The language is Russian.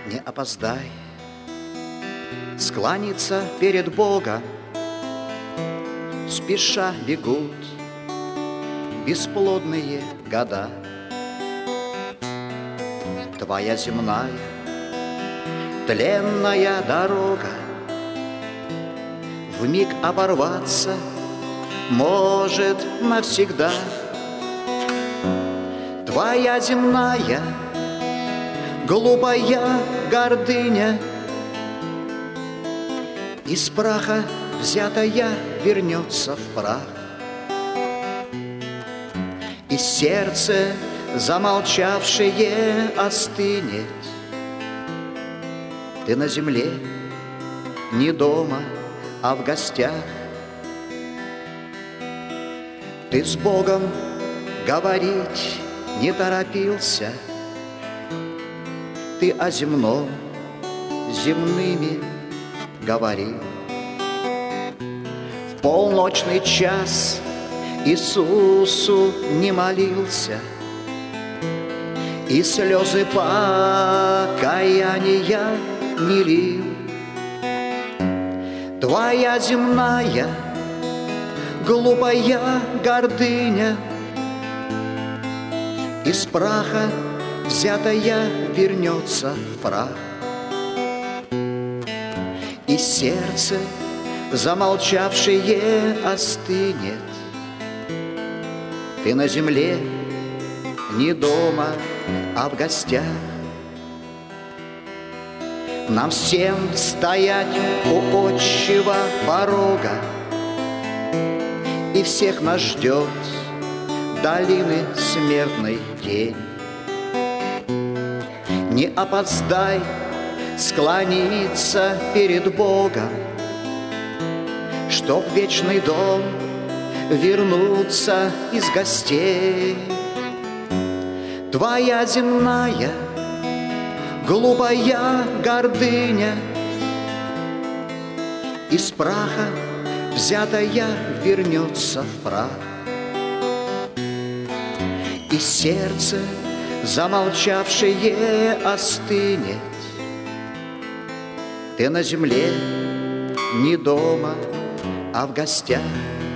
Не опоздай склониться перед Богом. Спеша бегут бесплодные года. Твоя земная тленная дорога вмиг оборваться может навсегда. Твоя земная глупая гордыня из праха взятая вернется в прах. И сердце, замолчавшее, остынет. Ты на земле не дома, а в гостях. Ты с Богом говорить не торопился. Ты о земном земными говорил. В полночный час Иисусу не молился, и слезы покаяния не лил. Твоя земная глупая гордыня из праха взятая вернется в прах. И сердце, замолчавшее, остынет. Ты на земле не дома, а в гостях. Нам всем стоять у отчего порога, и всех нас ждет долины смертной тень. Не опоздай склониться перед Богом, чтоб в вечный дом вернуться из гостей. Твоя земная глупая гордыня из праха взятая вернется в прах. И сердце, замолчавшее, остынет. Ты на земле не дома, а в гостях.